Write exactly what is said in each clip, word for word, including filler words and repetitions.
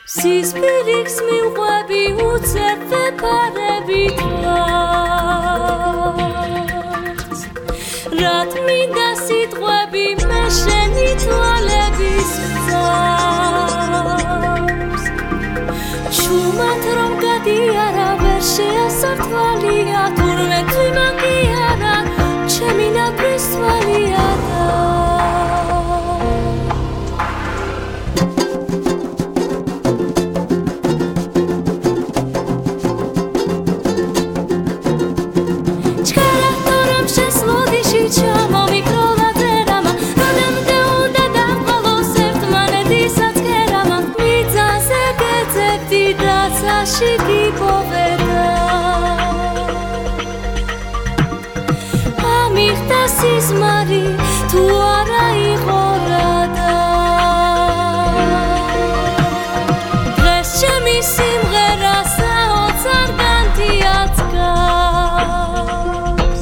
სისხლის მივყვები უცებ ვეფარებით ვარს რად მინდა სიტყვები მე შენი თვალების გზავს ჩუმად რომ გადიარა ვერ შეასართვალია თურმე თვიმაგიარა ჩემი ნაფრის თვალია Shiki poveda Amikta sizmari tu ara igorada Dres chemi simghera saotsar gantiatgavs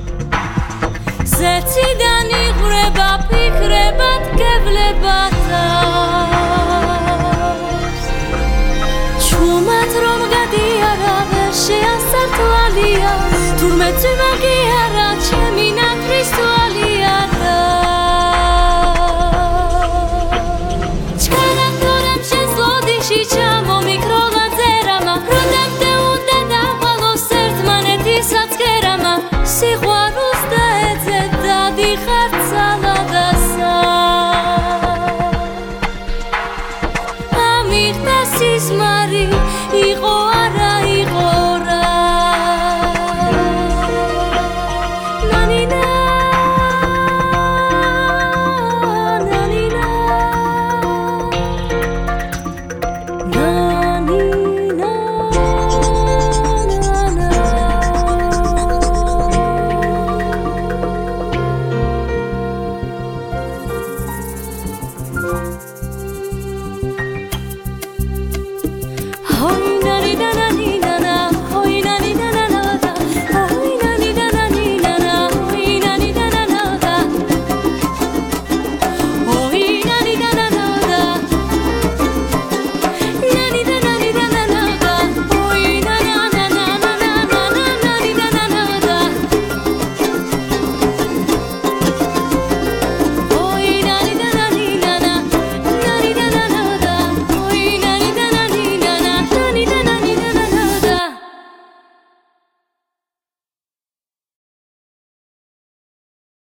Zertsidan igreba fikrebat gevlebat რომ გადიარა ვერ შეასართვალია თურმე წვიმაგიარა ჩემი ნაფრის თვალია ჩქარაქორემ შენს ლოდიში ჩამომიქროლა წერამა რომ დამდეუნდა დაყვალოს ერთმანეთისაც კერამა სიყვარულს დაეძებ დადიხარ ცალადასა ამიხდა სიზმა